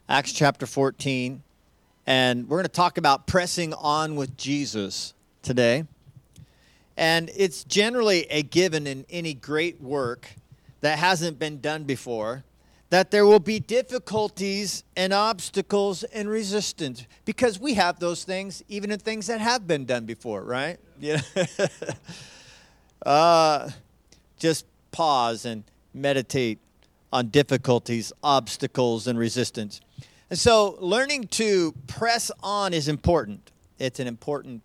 Acts chapter 14, and we're going to talk about pressing on with Jesus today. And it's generally a given in any great work that hasn't been done before that there will be difficulties and obstacles and resistance, because we have those things even in things that have been done before, right? Yeah. Just pause and meditate on difficulties, obstacles, and resistance. And so learning to press on is important. It's an important,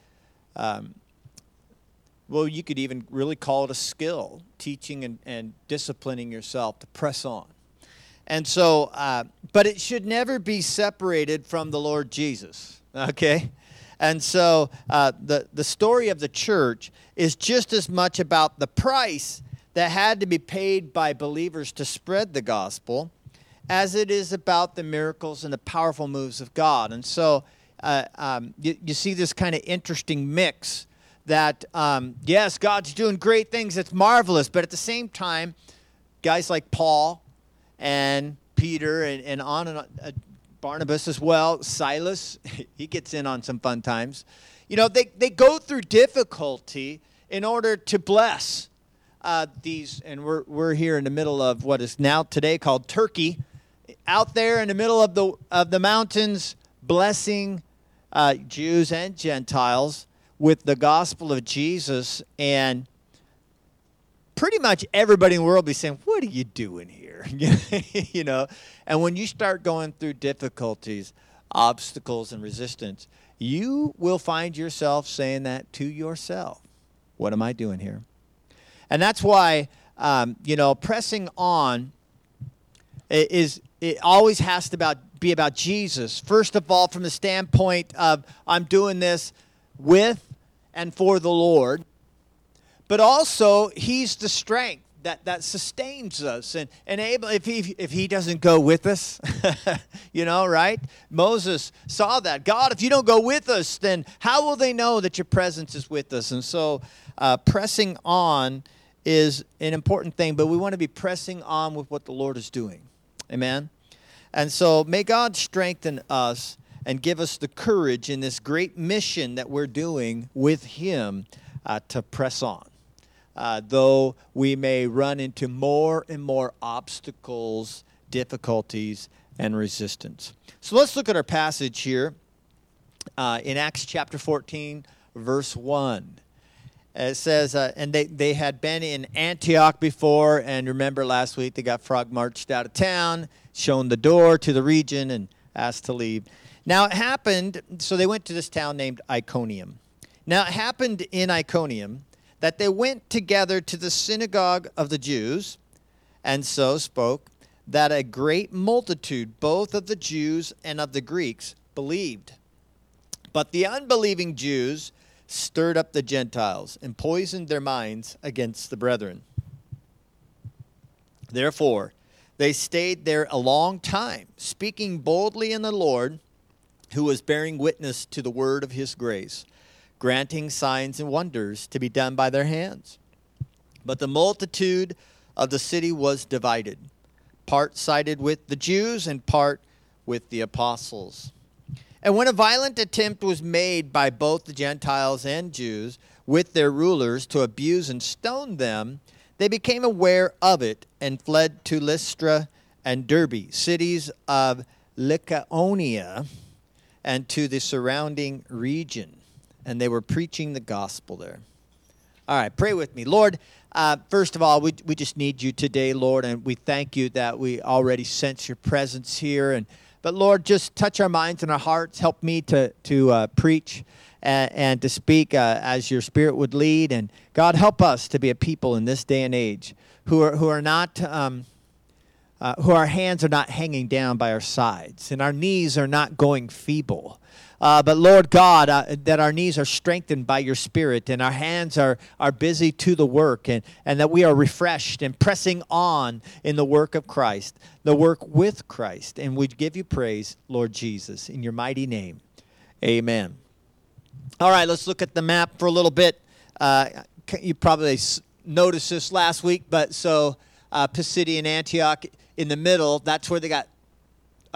you could even really call it a skill, teaching and disciplining yourself to press on. And so, but it should never be separated from the Lord Jesus, okay? And so the story of the church is just as much about the price that had to be paid by believers to spread the gospel as it is about the miracles and the powerful moves of God. And so you see this kind of interesting mix that, yes, God's doing great things. It's marvelous. But at the same time, guys like Paul and Peter and on and on, Barnabas as well, Silas, he gets in on some fun times. You know, they go through difficulty in order to bless these, and we're here in the middle of what is now today called Turkey, out there in the middle of the mountains, blessing Jews and Gentiles with the gospel of Jesus, and pretty much everybody in the world be saying, "What are you doing here?" You know, and when you start going through difficulties, obstacles, and resistance, you will find yourself saying that to yourself. What am I doing here? And that's why, pressing on it always has to be about Jesus. First of all, from the standpoint of I'm doing this with and for the Lord, but also He's the strength that sustains us and enable. If he doesn't go with us, right? Moses saw that. God, if you don't go with us, then how will they know that your presence is with us? And so pressing on is an important thing, but we want to be pressing on with what the Lord is doing. Amen? And so may God strengthen us and give us the courage in this great mission that we're doing with Him to press on. Though we may run into more and more obstacles, difficulties, and resistance. So let's look at our passage here in Acts chapter 14, verse 1. It says, and they had been in Antioch before, and remember last week they got frog marched out of town, shown the door to the region, and asked to leave. Now it happened, so they went to this town named Iconium. Now it happened in Iconium that they went together to the synagogue of the Jews, and so spoke, that a great multitude, both of the Jews and of the Greeks, believed. But the unbelieving Jews stirred up the Gentiles and poisoned their minds against the brethren. Therefore, they stayed there a long time, speaking boldly in the Lord, who was bearing witness to the word of His grace, granting signs and wonders to be done by their hands. But the multitude of the city was divided, part sided with the Jews and part with the apostles. And when a violent attempt was made by both the Gentiles and Jews with their rulers to abuse and stone them, they became aware of it and fled to Lystra and Derbe, cities of Lycaonia, and to the surrounding region. And they were preaching the gospel there. All right, pray with me. Lord, first of all, we just need You today, Lord, and we thank You that we already sense Your presence here. But Lord, just touch our minds and our hearts. Help me to preach and to speak as Your Spirit would lead. And God, help us to be a people in this day and age who are not who our hands are not hanging down by our sides and our knees are not going feeble. But Lord God, that our knees are strengthened by Your Spirit and our hands are busy to the work and that we are refreshed and pressing on in the work of Christ, the work with Christ. And we give You praise, Lord Jesus, in Your mighty name. Amen. All right, let's look at the map for a little bit. You probably noticed this last week, but so Pisidian Antioch in the middle, that's where they got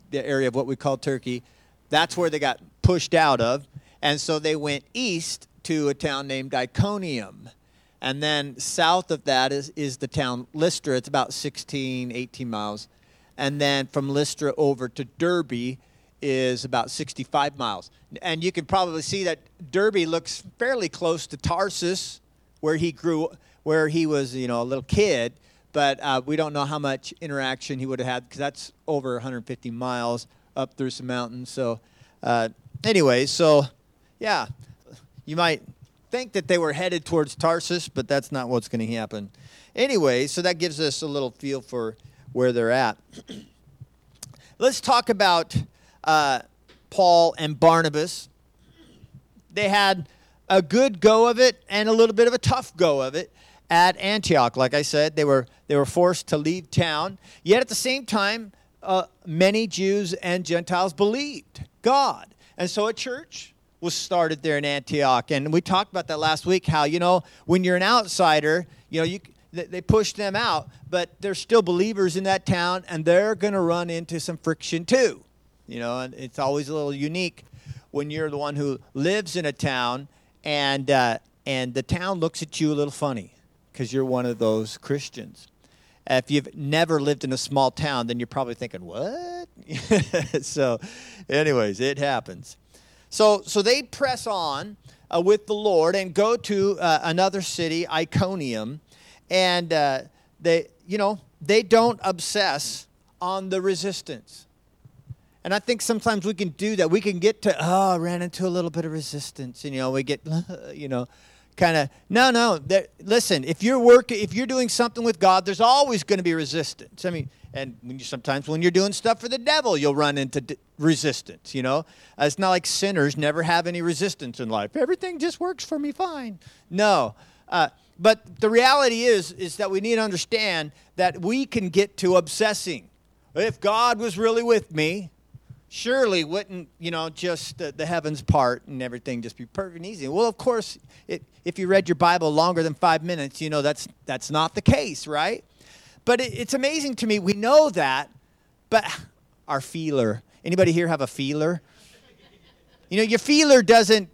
the area of what we call Turkey. That's where they got pushed out of. And so they went east to a town named Iconium. And then south of that is the town Lystra. It's about 16, 18 miles. And then from Lystra over to Derbe is about 65 miles. And you can probably see that Derbe looks fairly close to Tarsus, where he was, a little kid. But we don't know how much interaction he would have had, because that's over 150 miles up through some mountains. So anyway, yeah, you might think that they were headed towards Tarsus, but that's not what's going to happen. Anyway, so that gives us a little feel for where they're at. Let's talk about Paul and Barnabas. They had a good go of it and a little bit of a tough go of it at Antioch. Like I said, they were forced to leave town. Yet at the same time, many Jews and Gentiles believed God. And so a church was started there in Antioch. And we talked about that last week, how, when you're an outsider, they push them out, but they're still believers in that town, and they're going to run into some friction too. And it's always a little unique when you're the one who lives in a town, and the town looks at you a little funny because you're one of those Christians. If you've never lived in a small town, then you're probably thinking, what? So anyways, it happens. So they press on with the Lord and go to another city, Iconium, and they don't obsess on the resistance. And I think sometimes we can do that. We can get to, I ran into a little bit of resistance, and we get, kind of, no. Listen, if you're doing something with God, there's always going to be resistance. I mean, and sometimes when you're doing stuff for the devil, you'll run into resistance, It's not like sinners never have any resistance in life. Everything just works for me fine. No. But the reality is that we need to understand that we can get to obsessing. If God was really with me, surely wouldn't, just the heavens part and everything just be perfect and easy. Well, of course, if you read your Bible longer than 5 minutes, that's not the case, right? But it's amazing to me. We know that, but our feeler. Anybody here have a feeler? Your feeler doesn't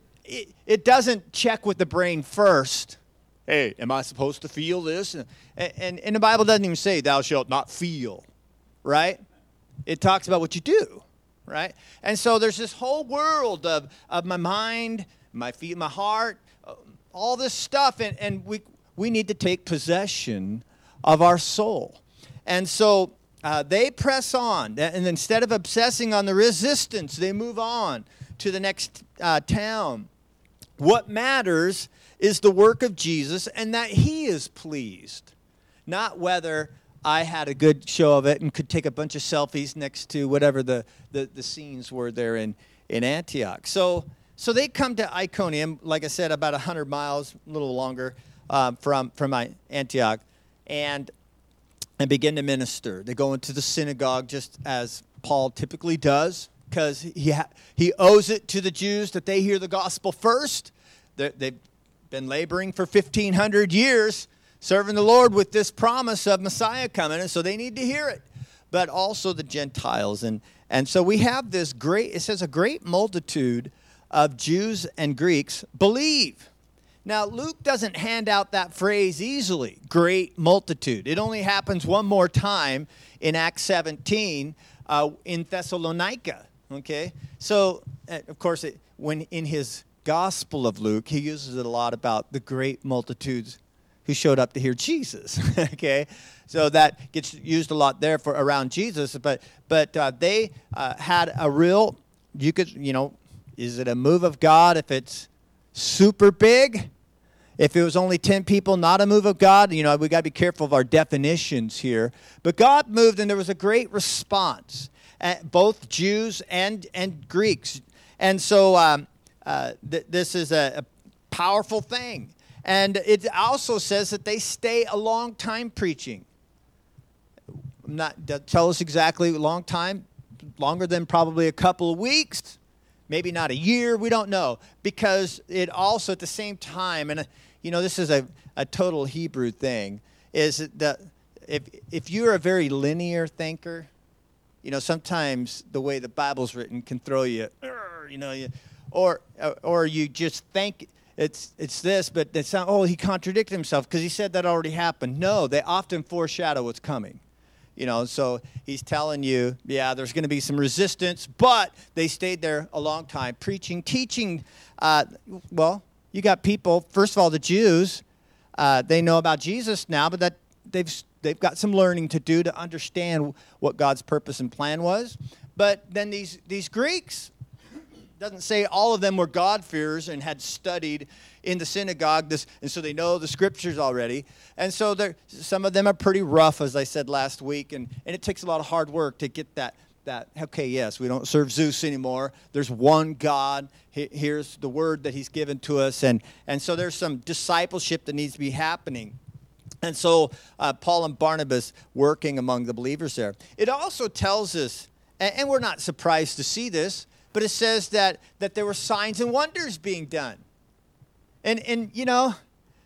check with the brain first. Hey, am I supposed to feel this? And the Bible doesn't even say, thou shalt not feel, right? It talks about what you do, right? And so there's this whole world of my mind, my feet, my heart, all this stuff, and we need to take possession of our soul. And so they press on, and instead of obsessing on the resistance, they move on to the next town. What matters is the work of Jesus and that he is pleased, not whether I had a good show of it and could take a bunch of selfies next to whatever the scenes were there in Antioch. So they come to Iconium, like I said, about 100 miles, a little longer, from Antioch, and begin to minister. They go into the synagogue just as Paul typically does, because he owes it to the Jews that they hear the gospel first. They've been laboring for 1,500 years, serving the Lord with this promise of Messiah coming, and so they need to hear it. But also the Gentiles. And so we have this it says a great multitude of Jews and Greeks believe. Now, Luke doesn't hand out that phrase easily, great multitude. It only happens one more time in Acts 17 in Thessalonica, okay? So, of course, when in his Gospel of Luke, he uses it a lot about the great multitudes who showed up to hear Jesus, okay? So that gets used a lot there for around Jesus, but they had a real, is it a move of God if it's super big? If it was only 10 people, not a move of God, we got to be careful of our definitions here. But God moved, and there was a great response, both Jews and Greeks. And so this is a powerful thing. And it also says that they stay a long time preaching. Tell us exactly a long time, longer than probably a couple of weeks, maybe not a year, we don't know. Because it also at the same time, and this is a total Hebrew thing, is that if you're a very linear thinker, sometimes the way the Bible's written can throw you, or you just think it's this, but it's not, he contradicted himself because he said that already happened. No, they often foreshadow what's coming. So he's telling you, there's going to be some resistance, but they stayed there a long time, preaching, teaching. You got people, first of all, the Jews, they know about Jesus now, but that they've got some learning to do to understand what God's purpose and plan was. But then these Greeks, doesn't say all of them were God-fearers and had studied in the synagogue, and so they know the scriptures already. And so some of them are pretty rough, as I said last week, and it takes a lot of hard work to get that, okay, yes, we don't serve Zeus anymore. There's one God. Here's the word that he's given to us. And so there's some discipleship that needs to be happening. And so Paul and Barnabas working among the believers there. It also tells us, and we're not surprised to see this, but it says that there were signs and wonders being done. And you're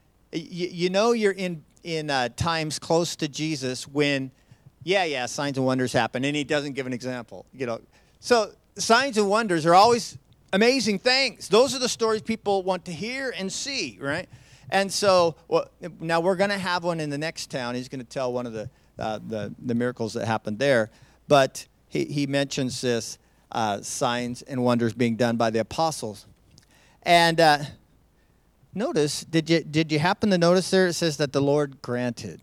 in times close to Jesus when, signs and wonders happen, and he doesn't give an example. So signs and wonders are always amazing things. Those are the stories people want to hear and see, right? And so now we're going to have one in the next town. He's going to tell one of the miracles that happened there, but he mentions this. Signs and wonders being done by the apostles. And notice, did you happen to notice there it says that the Lord granted?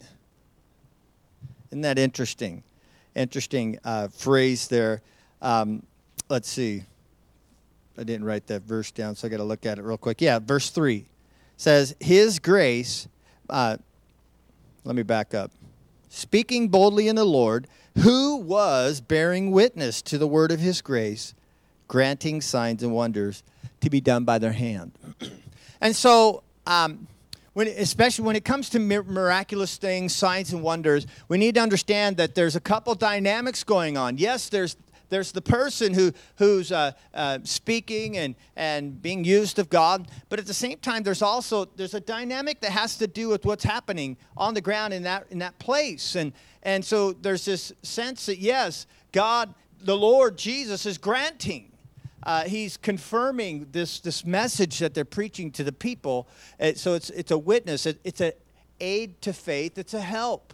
Isn't that interesting? Interesting phrase there. Let's see. I didn't write that verse down, so I got to look at it real quick. Yeah, verse 3 says, His grace, let me back up. Speaking boldly in the Lord, who was bearing witness to the word of his grace, granting signs and wonders to be done by their hand. And so, especially when it comes to miraculous things, signs and wonders, we need to understand that there's a couple dynamics going on. Yes, there's the person who's speaking and being used of God, but at the same time, there's a dynamic that has to do with what's happening on the ground in that place, and so there's this sense that yes, God, the Lord Jesus, is granting. He's confirming this message that they're preaching to the people. So it's a witness. It's an aid to faith. It's a help,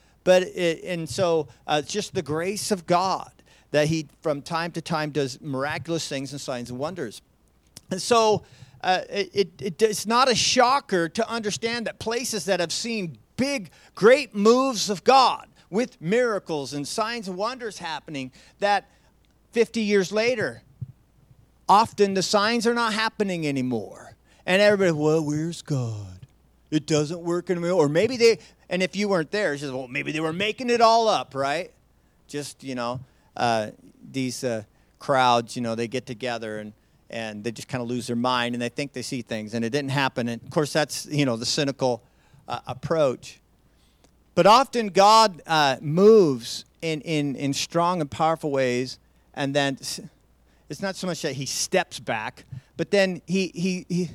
so it's just the grace of God that he, from time to time, does miraculous things and signs and wonders. And so it's not a shocker to understand that places that have seen big, great moves of God with miracles and signs and wonders happening, that 50 years later, often the signs are not happening anymore. And everybody, where's God? It doesn't work anymore. Or maybe and if you weren't there, it's just, maybe they were making it all up, right? Just, these crowds, they get together and they just kind of lose their mind and they think they see things and it didn't happen. And of course, that's, the cynical approach. But often God moves in strong and powerful ways, and then it's not so much that he steps back, but then he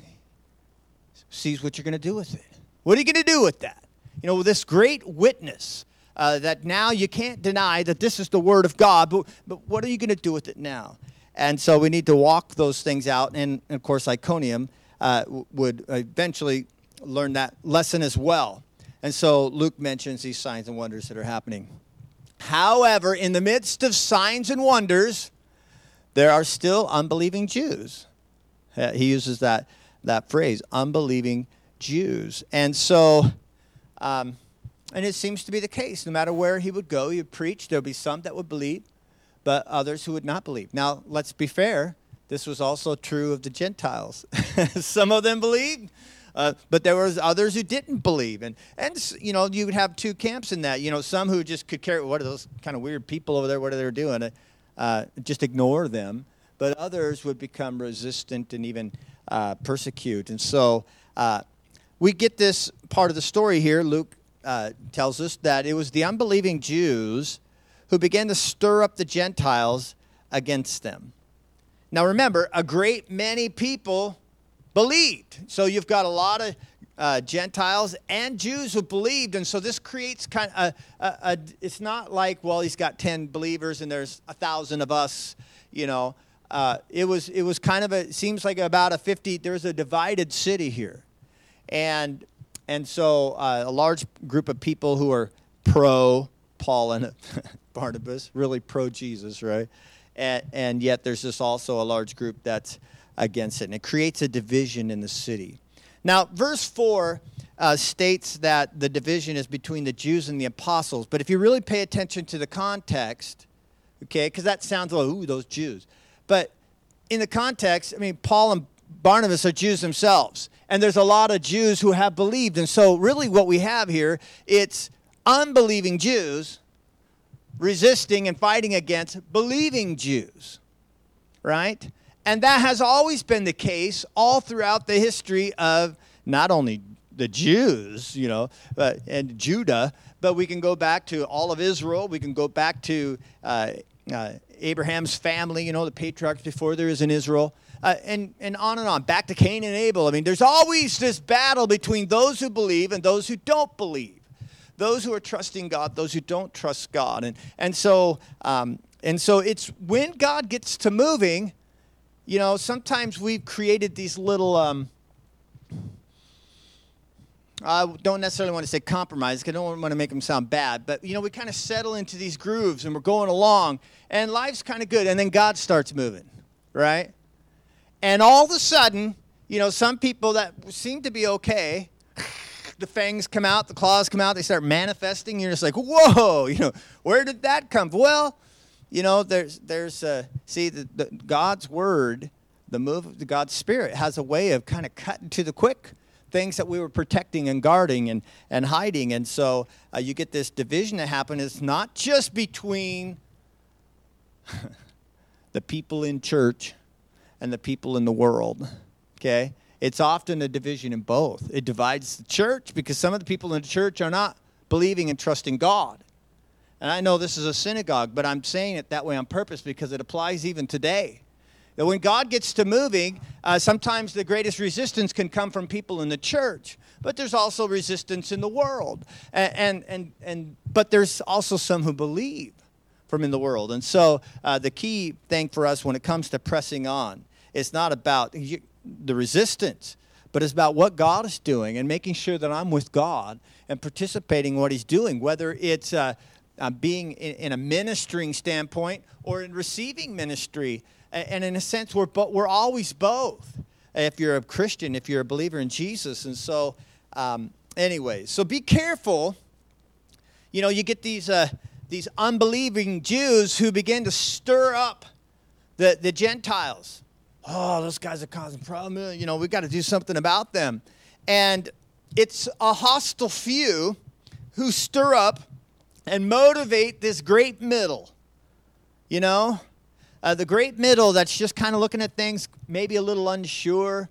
sees what you're going to do with it. What are you going to do with that? This great witness that now you can't deny that this is the word of God, but what are you going to do with it now? And so we need to walk those things out, and of course Iconium would eventually learn that lesson as well. And so Luke mentions these signs and wonders that are happening. However, in the midst of signs and wonders, there are still unbelieving Jews. He uses that phrase, unbelieving Jews. And so, and it seems to be the case. No matter where he would go, he would preach. There would be some that would believe, but others who would not believe. Now, let's be fair. This was also true of the Gentiles. Some of them believed, but there was others who didn't believe. And you would have two camps in that. Some who just could care, what are those kind of weird people over there? What are they doing? Just ignore them. But others would become resistant and even persecute. And so we get this part of the story here. Luke tells us that it was the unbelieving Jews who began to stir up the Gentiles against them. Now remember, a great many people believed. So you've got a lot Gentiles and Jews who believed, and so this creates kind of it's not like, well, he's got 10 believers and there's 1,000 of us, you know. It was kind of it seems like about a 50. There's a divided city here, and so a large group of people who are pro Paul and Barnabas, really pro Jesus, right? And yet there's just also a large group that's against it, and it creates a division in the city. Now, verse 4 states that the division is between the Jews and the apostles. But if you really pay attention to the context, okay, because that sounds like, ooh, those Jews. But in the context, I mean, Paul and Barnabas are Jews themselves. And there's a lot of Jews who have believed. And so really what we have here, it's unbelieving Jews resisting and fighting against believing Jews, right? And that has always been the case all throughout the history of not only the Jews, you know, and Judah, but we can go back to all of Israel. We can go back to Abraham's family, you know, the patriarchs before there is in Israel, and on and on. Back to Cain and Abel. I mean, there's always this battle between those who believe and those who don't believe, those who are trusting God, those who don't trust God. And so it's when God gets to moving. You know, sometimes we've created these little, I don't necessarily want to say compromise, because I don't want to make them sound bad, but, you know, we kind of settle into these grooves, and we're going along, and life's kind of good, and then God starts moving, right? And all of a sudden, you know, some people that seem to be okay, the fangs come out, the claws come out, they start manifesting, you're just like, whoa, you know, where did that come from? Well, you know, there's the God's word, the move of the God's Spirit has a way of kind of cutting to the quick things that we were protecting and guarding and hiding. And so you get this division that happens. It's not just between the people in church and the people in the world, okay? It's often a division in both. It divides the church because some of the people in the church are not believing and trusting God. And I know this is a synagogue, but I'm saying it that way on purpose because it applies even today. That when God gets to moving, sometimes the greatest resistance can come from people in the church, but there's also resistance in the world. But there's also some who believe from in the world. And so the key thing for us when it comes to pressing on, it's not about the resistance, but it's about what God is doing and making sure that I'm with God and participating in what he's doing, whether it's being in a ministering standpoint or in receiving ministry. And in a sense, we're always both. If you're a Christian, if you're a believer in Jesus. And so, anyways, so be careful. You know, you get these unbelieving Jews who begin to stir up the Gentiles. Oh, those guys are causing problems. You know, we've got to do something about them. And it's a hostile few who stir up and motivate this great middle, you know? The great middle that's just kind of looking at things, maybe a little unsure,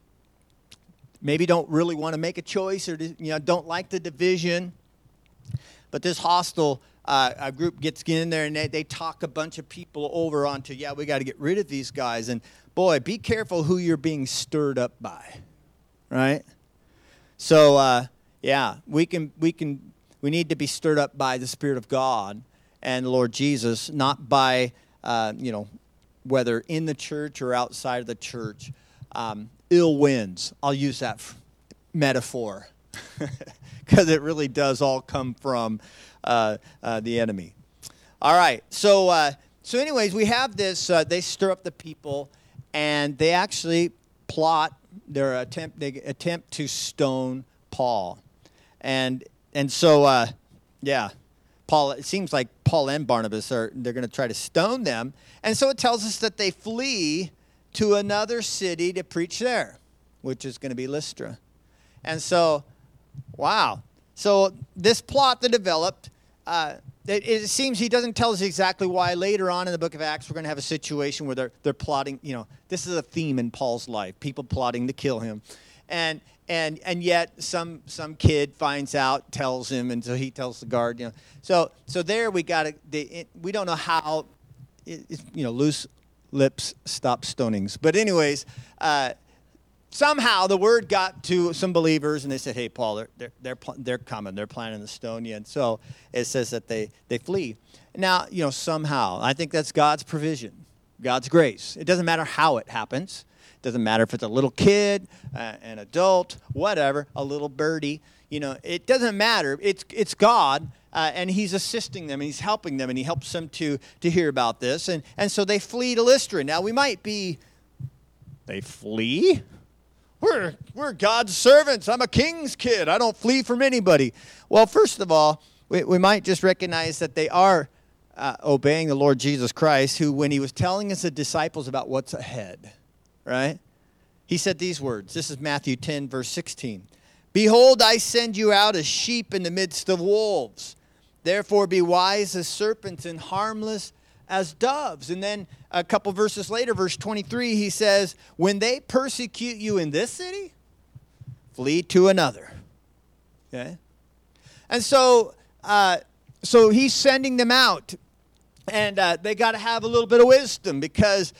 maybe don't really want to make a choice or, you know, don't like the division. But this hostile group gets in there and they talk a bunch of people over onto, yeah, we got to get rid of these guys. And, boy, be careful who you're being stirred up by, right? So, yeah, we need to be stirred up by the Spirit of God and the Lord Jesus, not by, whether in the church or outside of the church. Ill winds. I'll use that metaphor because it really does all come from the enemy. All right. So anyways, we have this. They stir up the people, and they actually plot. They attempt to stone Paul, and so Paul. It seems like Paul and Barnabas they're going to try to stone them, and so it tells us that they flee to another city to preach there, which is going to be Lystra. And so, wow. So this plot that developed, it seems he doesn't tell us exactly why. Later on in the book of Acts, we're going to have a situation where they're plotting. You know, this is a theme in Paul's life: people plotting to kill him, and yet some kid finds out, tells him, and so he tells the guard. You know, so there we got we don't know how, loose lips stop stonings. But anyways, somehow the word got to some believers, and they said, "Hey, Paul, they're coming. They're planning to stone you." And so it says that they flee. Now, somehow, I think that's God's provision, God's grace. It doesn't matter how it happens. It doesn't matter if it's a little kid, an adult, whatever, a little birdie. It doesn't matter. It's God, and He's assisting them, and He's helping them, and He helps them to hear about this. And so they flee to Lystra. Now, they flee? We're God's servants. I'm a king's kid. I don't flee from anybody. Well, first of all, we might just recognize that they are obeying the Lord Jesus Christ, who, when He was telling His disciples about what's ahead, right? He said these words. This is Matthew 10, verse 16. "Behold, I send you out as sheep in the midst of wolves. Therefore be wise as serpents and harmless as doves." And then a couple verses later, verse 23, he says, "When they persecute you in this city, flee to another." Okay? And so he's sending them out. And they got to have a little bit of wisdom because,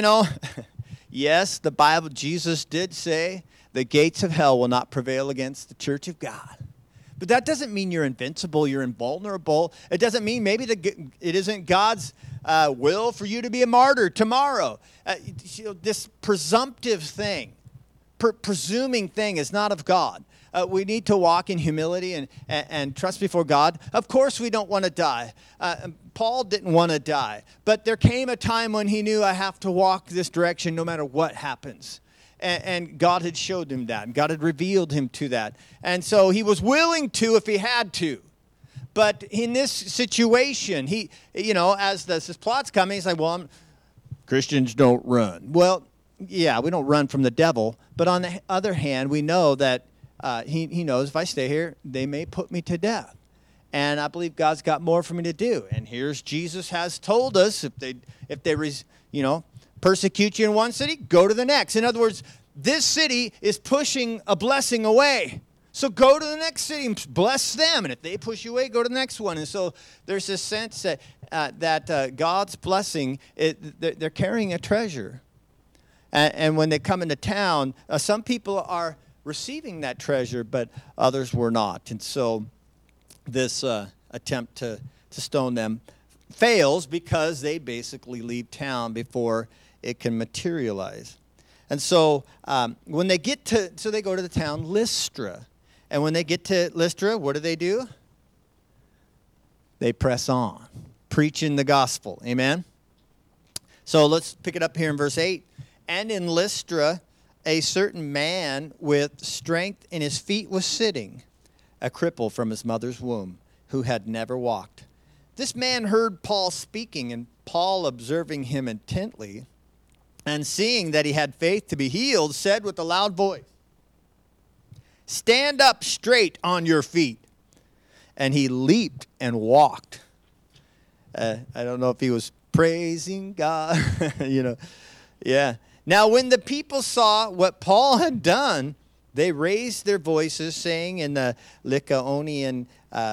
yes, the Bible, Jesus did say, the gates of hell will not prevail against the church of God. But that doesn't mean you're invincible, you're invulnerable. It doesn't mean maybe it isn't God's will for you to be a martyr tomorrow. This presumptive thing, presuming thing is not of God. We need to walk in humility and trust before God. Of course we don't want to die. Paul didn't want to die. But there came a time when he knew, I have to walk this direction no matter what happens. And God had showed him that. And God had revealed him to that. And so he was willing to if he had to. But in this situation, he, as this plot's coming, he's like, well, Christians don't run. Well, yeah, we don't run from the devil. But on the other hand, we know that he knows if I stay here, they may put me to death. And I believe God's got more for me to do. And here's Jesus has told us if they persecute you in one city, go to the next. In other words, this city is pushing a blessing away. So go to the next city and bless them. And if they push you away, go to the next one. And so there's this sense that God's blessing, they're carrying a treasure. And when they come into town, some people are receiving that treasure, but others were not. And so this attempt to stone them fails because they basically leave town before it can materialize. And so when they get they go to the town Lystra. And when they get to Lystra, what do? They press on, preaching the gospel. Amen? So let's pick it up here in verse 8. "And in Lystra, a certain man with strength in his feet was sitting, a cripple from his mother's womb, who had never walked. This man heard Paul speaking, and Paul, observing him intently, and seeing that he had faith to be healed, said with a loud voice, 'Stand up straight on your feet.' And he leaped and walked." I don't know if he was praising God, Yeah. "Now when the people saw what Paul had done, they raised their voices, saying in the Lycaonian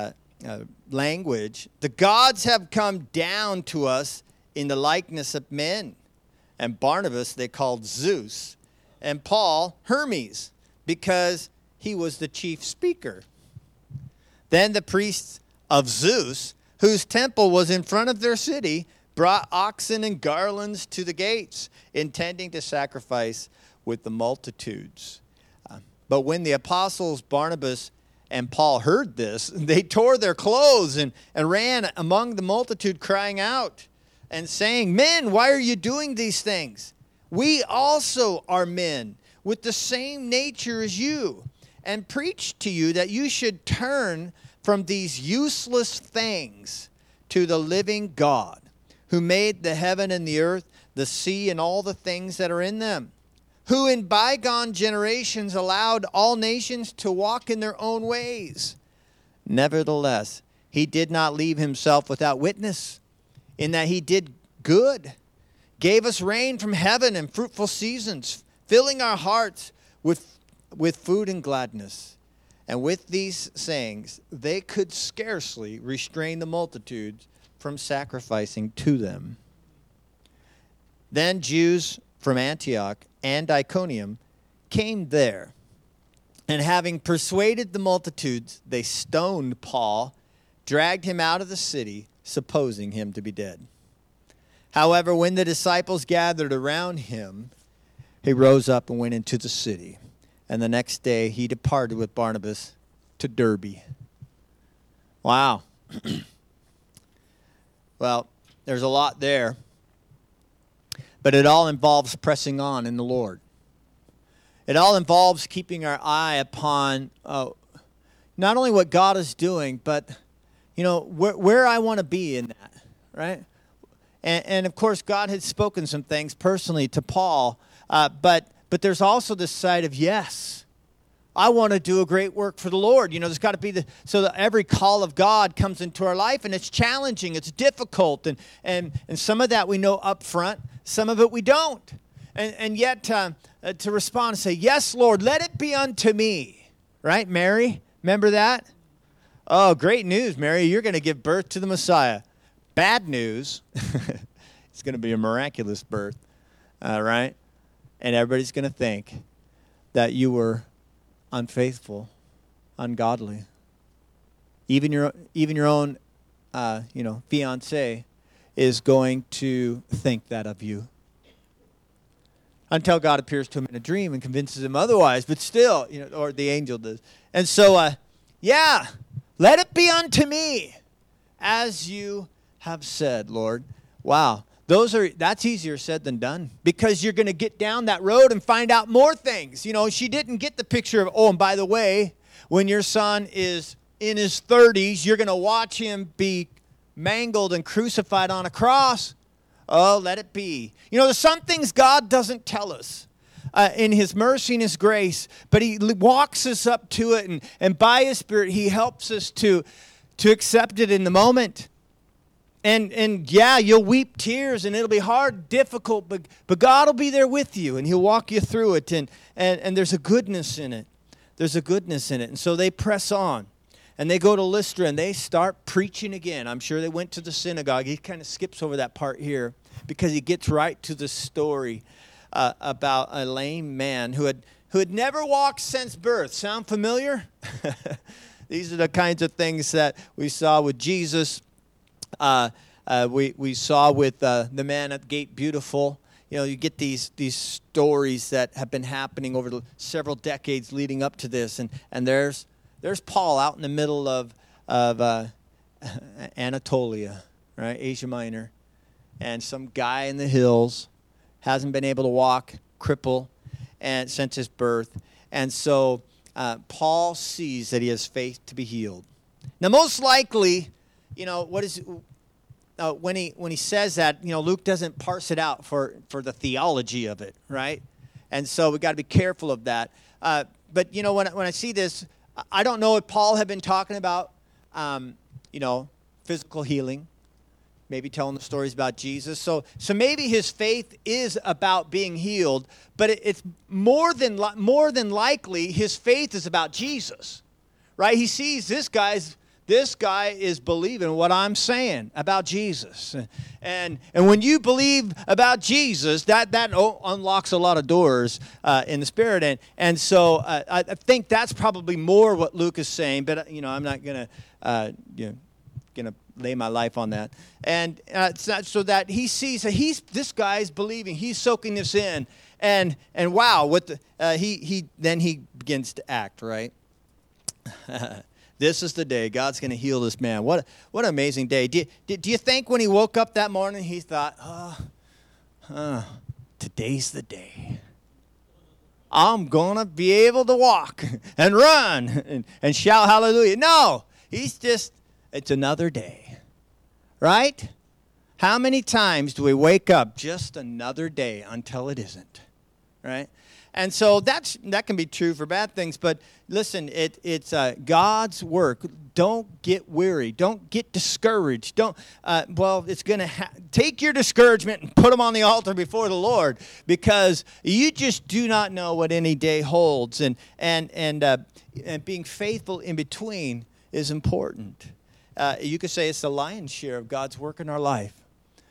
language, 'The gods have come down to us in the likeness of men.' And Barnabas they called Zeus, and Paul Hermes, because he was the chief speaker. Then the priests of Zeus, whose temple was in front of their city, brought oxen and garlands to the gates, intending to sacrifice with the multitudes. But when the apostles Barnabas and Paul heard this, they tore their clothes and ran among the multitude, crying out and saying, 'Men, why are you doing these things? We also are men with the same nature as you, and preach to you that you should turn from these useless things to the living God, who made the heaven and the earth, the sea, and all the things that are in them, who in bygone generations allowed all nations to walk in their own ways. Nevertheless, he did not leave himself without witness, in that he did good, gave us rain from heaven and fruitful seasons, filling our hearts with food and gladness.' And with these sayings, they could scarcely restrain the multitudes from sacrificing to them. Then Jews from Antioch and Iconium came there, and having persuaded the multitudes, they stoned Paul, dragged him out of the city, supposing him to be dead. However, when the disciples gathered around him, he rose up and went into the city. And the next day he departed with Barnabas to Derbe. Wow. Well, there's a lot there. But it all involves pressing on in the Lord. It all involves keeping our eye upon not only what God is doing, but, where I want to be in that, right? And of course, God had spoken some things personally to Paul, but there's also this side of, yes, I want to do a great work for the Lord. There's got to be so that every call of God comes into our life, and it's challenging, it's difficult, and some of that we know up front, some of it we don't. And yet to respond and say, yes, Lord, let it be unto me. Right, Mary? Remember that? Oh, great news, Mary. You're going to give birth to the Messiah. Bad news. It's going to be a miraculous birth. Right? And everybody's going to think that you were unfaithful, ungodly. Even your own, fiance is going to think that of you. Until God appears to him in a dream and convinces him otherwise, but still, or the angel does. And so, let it be unto me as you have said, Lord. Wow. That's easier said than done, because you're going to get down that road and find out more things. She didn't get the picture of, and by the way, when your son is in his 30s, you're going to watch him be mangled and crucified on a cross. Oh, let it be. There's some things God doesn't tell us in his mercy and his grace, but he walks us up to it, and by his Spirit, he helps us to accept it in the moment. And you'll weep tears, and it'll be hard, difficult, but God will be there with you, and he'll walk you through it, and there's a goodness in it. There's a goodness in it. And so they press on, and they go to Lystra, and they start preaching again. I'm sure they went to the synagogue. He kind of skips over that part here because he gets right to the story about a lame man who had never walked since birth. Sound familiar? These are the kinds of things that we saw with Jesus. We saw with the man at the gate beautiful. You get these stories that have been happening over the several decades leading up to this, and there's Paul out in the middle of Anatolia, right, Asia Minor, and some guy in the hills hasn't been able to walk, cripple, and since his birth, and so Paul sees that he has faith to be healed. Now, most likely, when he says that, Luke doesn't parse it out for the theology of it, right? And so we got to be careful of that. But when I see this, I don't know if Paul had been talking about, physical healing, maybe telling the stories about Jesus. So maybe his faith is about being healed, but it's more than likely his faith is about Jesus, right? He sees this guy is believing what I'm saying about Jesus. And when you believe about Jesus, that unlocks a lot of doors in the Spirit. And so I think that's probably more what Luke is saying, but I'm not going to lay my life on that. And it's not so that he sees that this guy's believing, he's soaking this in. And wow, he begins to act, right? This is the day God's going to heal this man. What an amazing day. Do you think when he woke up that morning, he thought, today's the day. I'm going to be able to walk and run and shout hallelujah. No, it's another day, right? How many times do we wake up just another day until it isn't, right? And so that can be true for bad things, but listen, it's God's work. Don't get weary. Don't get discouraged. Don't. It's going to take your discouragement and put them on the altar before the Lord, because you just do not know what any day holds, and being faithful in between is important. You could say it's the lion's share of God's work in our life.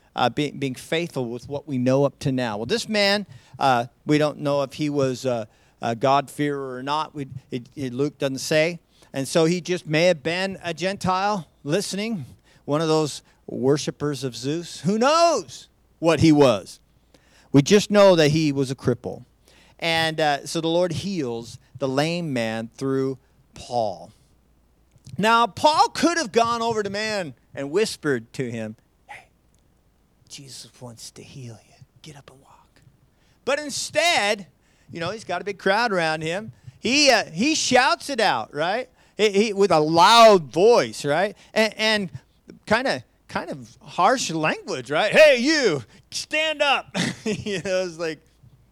Being faithful with what we know up to now. Well, this man, we don't know if he was God-fearer or not, Luke doesn't say. And so he just may have been a Gentile listening, one of those worshipers of Zeus. Who knows what he was? We just know that he was a cripple. And so the Lord heals the lame man through Paul. Now, Paul could have gone over to man and whispered to him, hey, Jesus wants to heal you. Get up and walk. But instead, he's got a big crowd around him. He shouts it out, right? He with a loud voice, right? And kind of harsh language, right? Hey, you, stand up. It's like,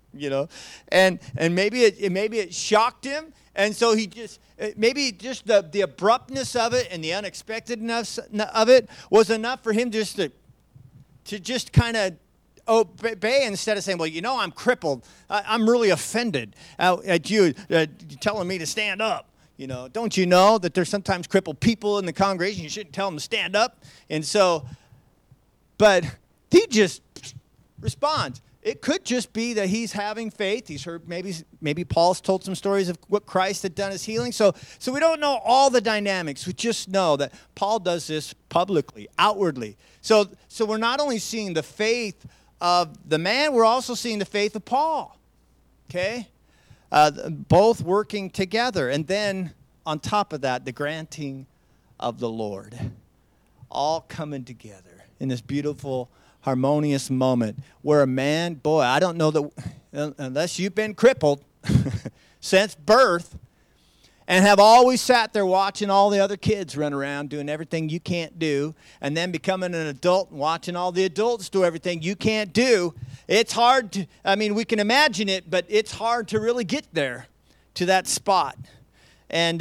and maybe it shocked him, and so he just maybe just the abruptness of it and the unexpectedness of it was enough for him just to just kind of obey instead of saying, well, I'm crippled. I'm really offended at you telling me to stand up. Don't you know that there's sometimes crippled people in the congregation? You shouldn't tell them to stand up. And so, but he just responds. It could just be that he's having faith. He's heard maybe Paul's told some stories of what Christ had done as healing. So we don't know all the dynamics. We just know that Paul does this publicly, outwardly. So we're not only seeing the faith of the man, we're also seeing the faith of Paul. Okay? Both working together. And then on top of that, the granting of the Lord. All coming together in this beautiful, harmonious moment where a man, boy, I don't know that, unless you've been crippled since birth and have always sat there watching all the other kids run around doing everything you can't do, and then becoming an adult and watching all the adults do everything you can't do, it's hard to, we can imagine it, but it's hard to really get there to that spot. And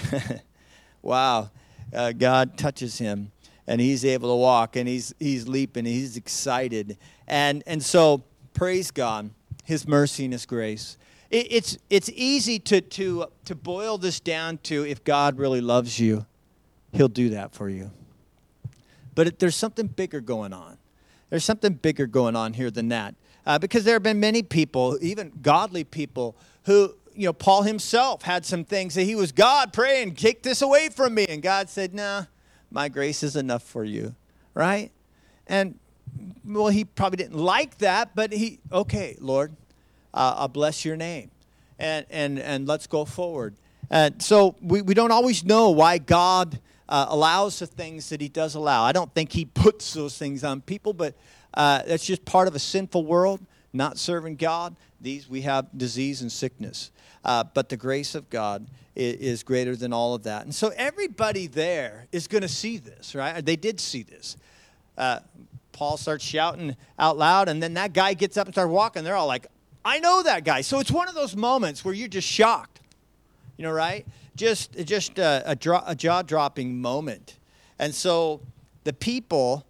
wow, God touches him. And he's able to walk, and he's leaping, he's excited. And so, praise God, his mercy and his grace. It's easy to boil this down to, if God really loves you, he'll do that for you. But there's something bigger going on. There's something bigger going on here than that. Because there have been many people, even godly people, who, Paul himself had some things that he was, God, praying, take this away from me. And God said, nah. My grace is enough for you, right? And, well, he probably didn't like that, but okay, Lord, I'll bless your name. And let's go forward. So we don't always know why God allows the things that he does allow. I don't think he puts those things on people, but that's just part of a sinful world, not serving God. We have disease and sickness. But the grace of God is greater than all of that. And so everybody there is going to see this, right? They did see this. Paul starts shouting out loud, and then that guy gets up and starts walking. They're all like, I know that guy. So it's one of those moments where you're just shocked, right? Just a jaw-dropping moment. And so the people,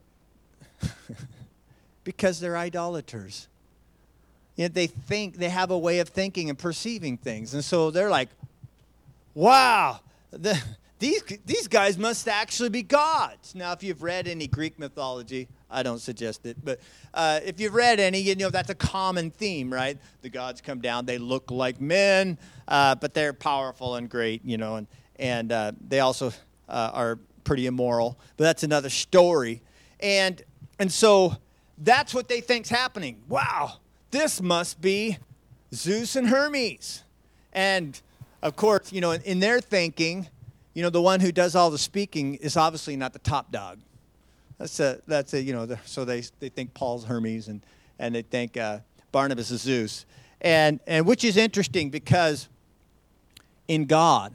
because they're idolaters, they think they have a way of thinking and perceiving things. And so they're like, wow, these guys must actually be gods. Now, if you've read any Greek mythology, I don't suggest it, but if you've read any, that's a common theme, right? The gods come down, they look like men, but they're powerful and great, and they also are pretty immoral, but that's another story. And so that's what they think's happening. Wow, this must be Zeus and Hermes. And of course, in their thinking, the one who does all the speaking is obviously not the top dog. So they think Paul's Hermes, and they think Barnabas is Zeus, and which is interesting because in God,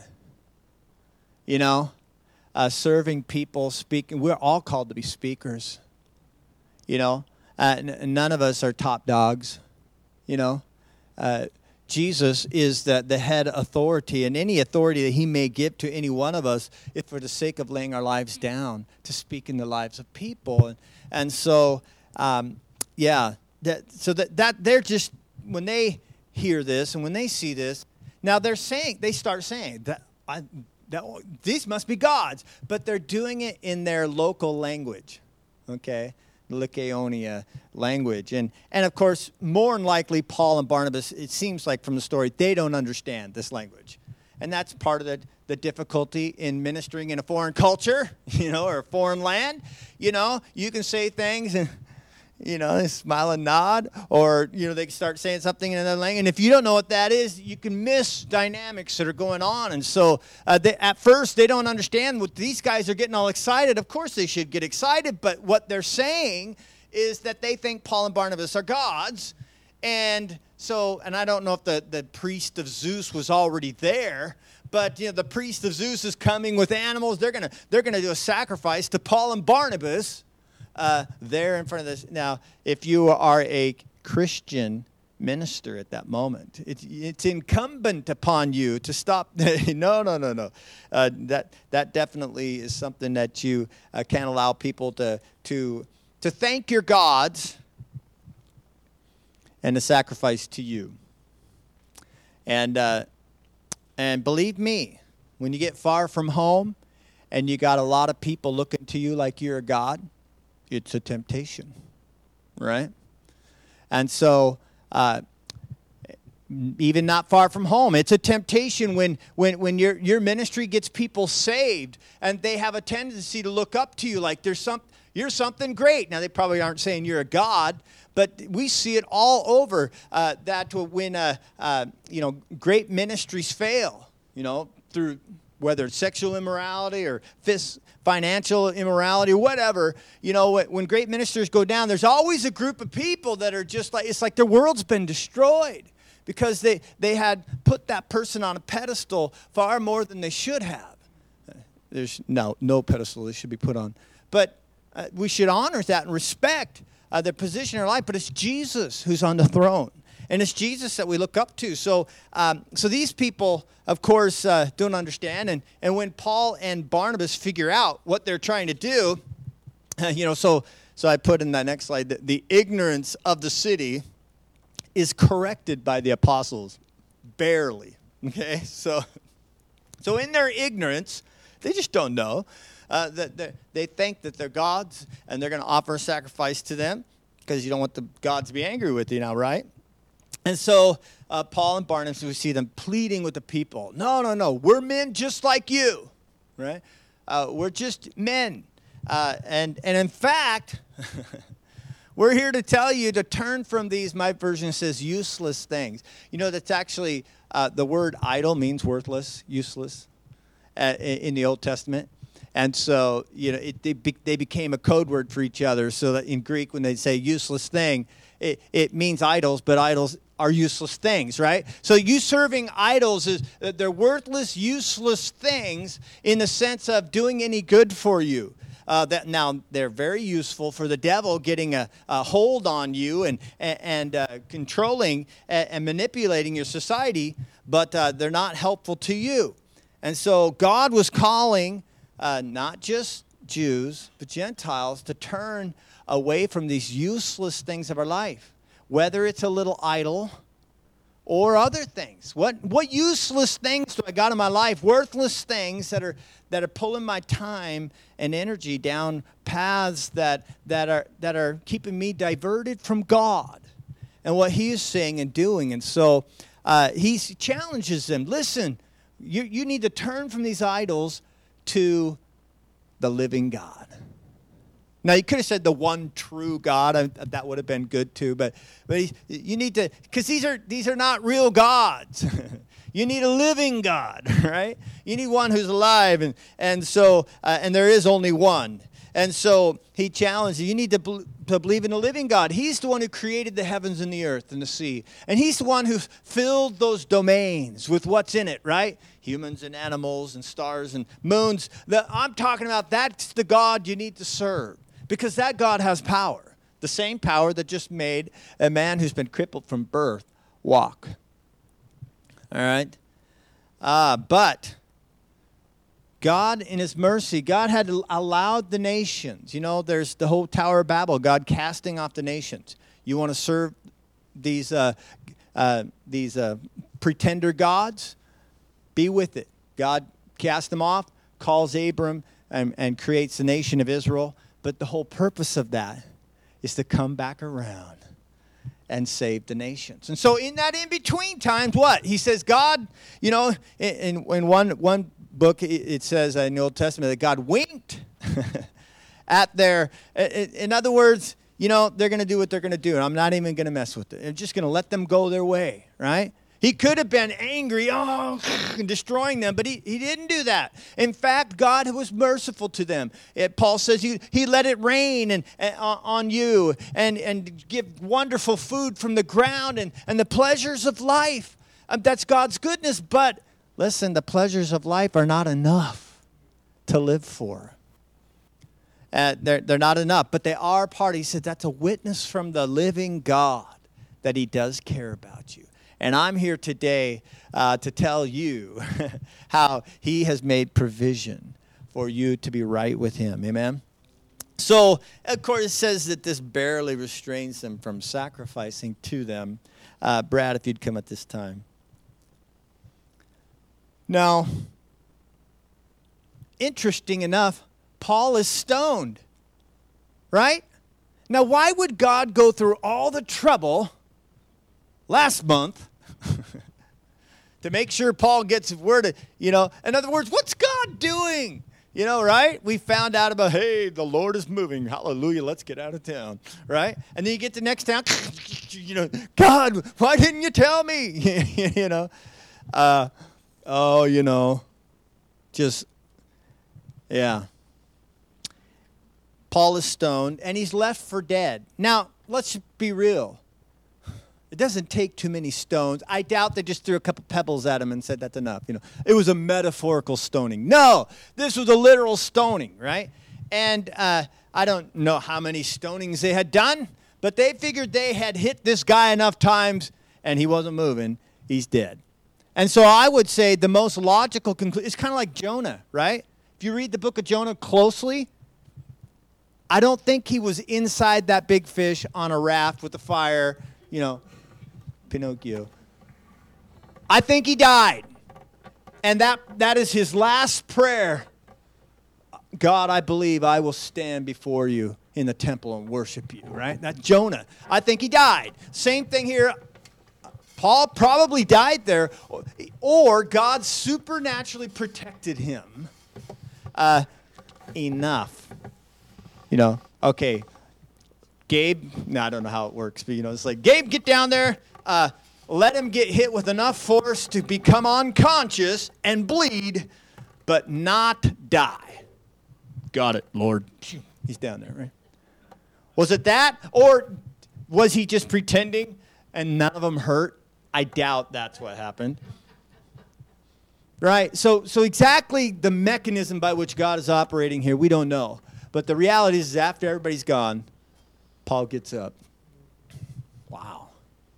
serving people, speaking, we're all called to be speakers. None of us are top dogs. Jesus is the head authority, and any authority that he may give to any one of us is for the sake of laying our lives down to speak in the lives of people. And so, that they're just, when they hear this and when they see this, now they start saying that these must be gods, but they're doing it in their local language, okay? Lycaonia language. And of course, more than likely, Paul and Barnabas, it seems like from the story, they don't understand this language. And that's part of the difficulty in ministering in a foreign culture, or a foreign land. You can say things and, they smile and nod, or, they can start saying something in another language. And if you don't know what that is, you can miss dynamics that are going on. And so at first, they don't understand what these guys are getting all excited. Of course, they should get excited. But what they're saying is that they think Paul and Barnabas are gods. And so, and I don't know if the priest of Zeus was already there, but the priest of Zeus is coming with animals. They're gonna do a sacrifice to Paul and Barnabas there in front of this. Now, if you are a Christian minister at that moment, it's incumbent upon you to stop. No. That definitely is something that you can't allow people to thank your gods and to sacrifice to you. And believe me, when you get far from home and you got a lot of people looking to you like you're a god, it's a temptation, right? And so, even not far from home, it's a temptation when your ministry gets people saved and they have a tendency to look up to you like you're something great. Now, they probably aren't saying you're a god, but we see it all over that when great ministries fail, through whether it's sexual immorality or financial immorality or whatever, when great ministers go down, there's always a group of people that are just like, it's like their world's been destroyed because they had put that person on a pedestal far more than they should have. There's no pedestal they should be put on. But we should honor that and respect their position in our life, but it's Jesus who's on the throne. And it's Jesus that we look up to. So these people, of course, don't understand. And when Paul and Barnabas figure out what they're trying to do, so I put in that next slide that the ignorance of the city is corrected by the apostles, barely. Okay, so in their ignorance, they just don't know. That they think that they're gods and they're going to offer a sacrifice to them because you don't want the gods to be angry with you now, right? And so Paul and Barnabas, we see them pleading with the people. No, we're men just like you, right? We're just men. And in fact, we're here to tell you to turn from these, my version says, useless things. That's actually, the word idol means worthless, useless in the Old Testament. And so, they became a code word for each other. So that in Greek, when they say useless thing, it means idols, but idols are useless things, right? So you serving idols they're worthless, useless things in the sense of doing any good for you. Now they're very useful for the devil getting a hold on you and controlling and manipulating your society, but they're not helpful to you. And so God was calling not just Jews, but Gentiles to turn away from these useless things of our life, whether it's a little idol or other things. What useless things do I got in my life? Worthless things that are pulling my time and energy down paths that are keeping me diverted from God and what He is saying and doing. And so He challenges them. Listen, you need to turn from these idols to the living God. Now, you could have said the one true God. That would have been good too. But you need to, because these are not real gods. You need a living God, right? You need one who's alive, and so there is only one. And so He challenged you. You need to believe in the living God. He's the one who created the heavens and the earth and the sea. And He's the one who filled those domains with what's in it, right? Humans and animals and stars and moons. I'm talking about, that's the God you need to serve. Because that God has power. The same power that just made a man who's been crippled from birth walk. All right? But God, in His mercy, God had allowed the nations. There's the whole Tower of Babel, God casting off the nations. You want to serve these pretender gods? Be with it. God casts them off, calls Abram, and creates the nation of Israel. But the whole purpose of that is to come back around and save the nations. And so in that in-between times, what? He says, God, you know, in one book, it says in the Old Testament that God winked at their, in other words, you know, they're going to do what they're going to do, and I'm not even going to mess with it. I'm just going to let them go their way, right? He could have been angry, and destroying them, but he didn't do that. In fact, God was merciful to them. Paul says he let it rain on you and give wonderful food from the ground and the pleasures of life. That's God's goodness. But listen, the pleasures of life are not enough to live for. They're not enough, but they are part. He said that's a witness from the living God that he does care about you. And I'm here today to tell you how he has made provision for you to be right with him. Amen? So, of course, it says that this barely restrains them from sacrificing to them. Brad, if you'd come at this time. Now, interesting enough, Paul is stoned, right? Now, why would God go through all the trouble last month to make sure Paul gets word, you know, in other words, what's God doing? You know, right? We found out about, hey, the Lord is moving. Hallelujah, let's get out of town, right? And then you get to next town, you know, God, why didn't you tell me? You know, you know, just, yeah. Paul is stoned, and he's left for dead. Now, let's be real. It doesn't take too many stones. I doubt they just threw a couple pebbles at him and said that's enough. You know, it was a metaphorical stoning. No, this was a literal stoning, right? And I don't know how many stonings they had done, but they figured they had hit this guy enough times, and he wasn't moving. He's dead. And so I would say the most logical conclusion, it's kind of like Jonah, right? If you read the book of Jonah closely, I don't think he was inside that big fish on a raft with a fire, you know, Pinocchio. I think he died. And that is his last prayer. God, I believe I will stand before you in the temple and worship you, right? That's Jonah. I think he died. Same thing here. Paul probably died there, or God supernaturally protected him enough. You know, okay, Gabe, no, I don't know how it works, but, you know, it's like, Gabe, get down there, let him get hit with enough force to become unconscious and bleed, but not die. Got it, Lord. He's down there, right? Was it that, or was he just pretending and none of them hurt? I doubt that's what happened. Right? So exactly the mechanism by which God is operating here, we don't know. But the reality is after everybody's gone, Paul gets up. Wow.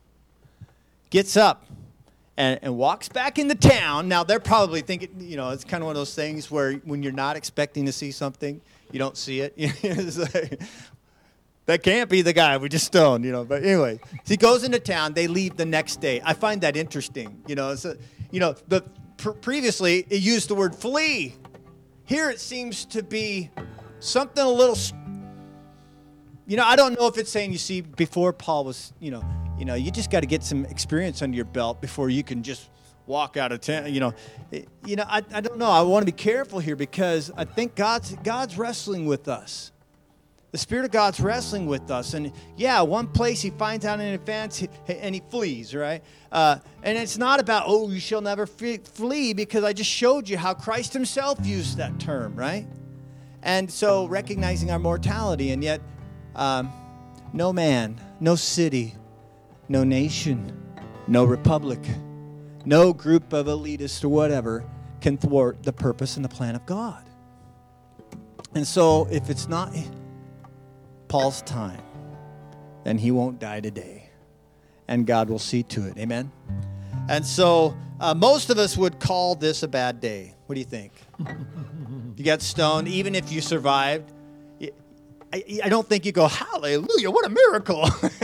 Gets up and walks back into town. Now, they're probably thinking, you know, it's kind of one of those things where when you're not expecting to see something, you don't see it. It's like, that can't be the guy we just stoned, you know. But anyway, so he goes into town. They leave the next day. I find that interesting. You know, previously it used the word flee. Here it seems to be something a little, you know, I don't know if it's saying, you see, before Paul was, you know, you just got to get some experience under your belt before you can just walk out of town. You know, I don't know. I want to be careful here because I think God's wrestling with us. The Spirit of God's wrestling with us. And yeah, one place he finds out in advance and he flees, right? And it's not about, oh, you shall never flee, because I just showed you how Christ himself used that term, right? And so recognizing our mortality, and yet no man, no city, no nation, no republic, no group of elitists or whatever can thwart the purpose and the plan of God. And so if it's not Paul's time, then he won't die today. And God will see to it. Amen? And so most of us would call this a bad day. What do you think? You got stoned, even if you survived. I don't think you go, hallelujah, what a miracle.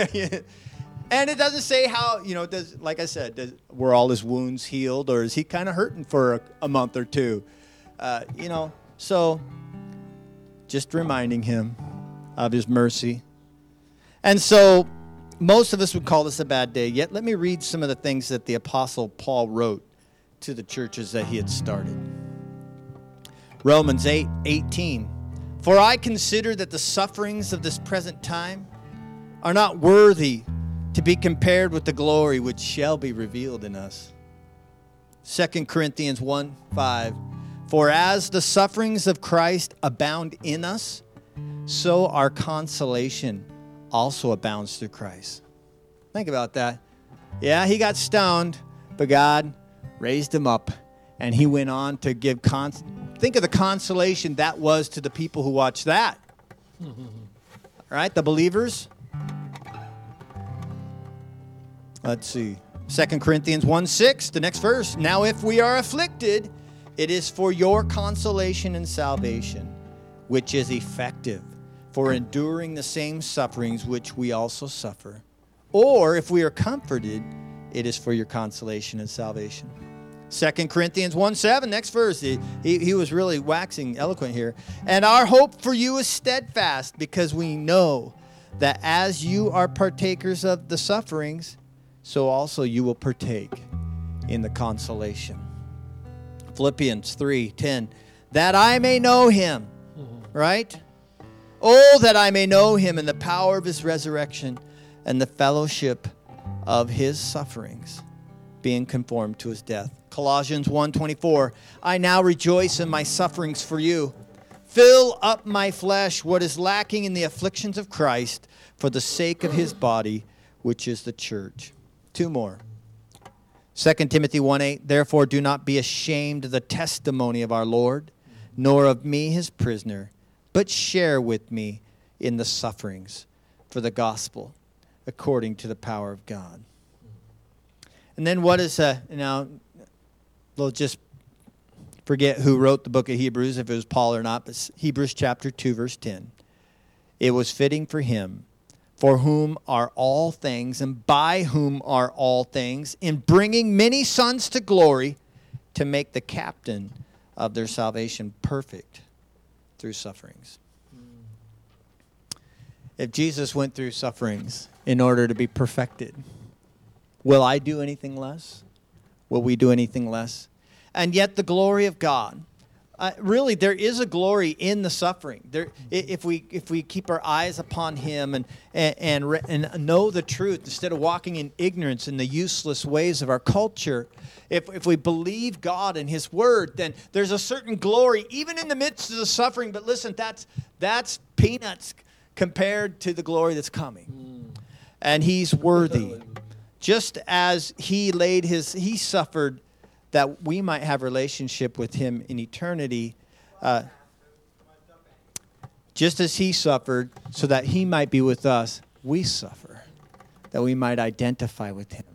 And it doesn't say how, you know, like I said, were all his wounds healed, or is he kind of hurting for a month or two? You know, so just reminding him of his mercy And so most of us would call this a bad day. Yet let me read some of the things that the Apostle Paul wrote to the churches that he had started. Romans 8:18. For I consider that the sufferings of this present time are not worthy to be compared with the glory which shall be revealed in us. 2 Corinthians 1:5. For as the sufferings of Christ abound in us, so our consolation also abounds through Christ. Think about that. Yeah, he got stoned, but God raised him up, and he went on to give think of the consolation that was to the people who watched that. All right, the believers. Let's see. 2 Corinthians 1:6, the next verse. Now if we are afflicted, it is for your consolation and salvation, which is effective for enduring the same sufferings which we also suffer. Or if we are comforted, it is for your consolation and salvation. 2 Corinthians 1:7, next verse. He was really waxing eloquent here. And our hope for you is steadfast, because we know that as you are partakers of the sufferings, so also you will partake in the consolation. Philippians 3:10, that I may know him, right? Oh, that I may know him in the power of his resurrection and the fellowship of his sufferings, being conformed to his death. Colossians 1:24, I now rejoice in my sufferings for you. Fill up my flesh what is lacking in the afflictions of Christ for the sake of his body, which is the church. Two more. 2 Timothy 1:8, therefore do not be ashamed of the testimony of our Lord, nor of me his prisoner, but share with me in the sufferings for the gospel according to the power of God. And then what is, now, we'll just forget who wrote the book of Hebrews, if it was Paul or not, but Hebrews chapter 2, verse 10. It was fitting for him, for whom are all things, and by whom are all things, in bringing many sons to glory, to make the captain of their salvation perfect through sufferings. If Jesus went through sufferings in order to be perfected, will I do anything less? Will we do anything less? And yet the glory of God, really there is a glory in the suffering. If we keep our eyes upon him and know the truth instead of walking in ignorance in the useless ways of our culture, if we believe God and his word, then there's a certain glory even in the midst of the suffering. But listen, that's peanuts compared to the glory that's coming. And he's worthy. Just as he suffered that we might have relationship with him in eternity, just as he suffered so that he might be with us, we suffer, that we might identify with him.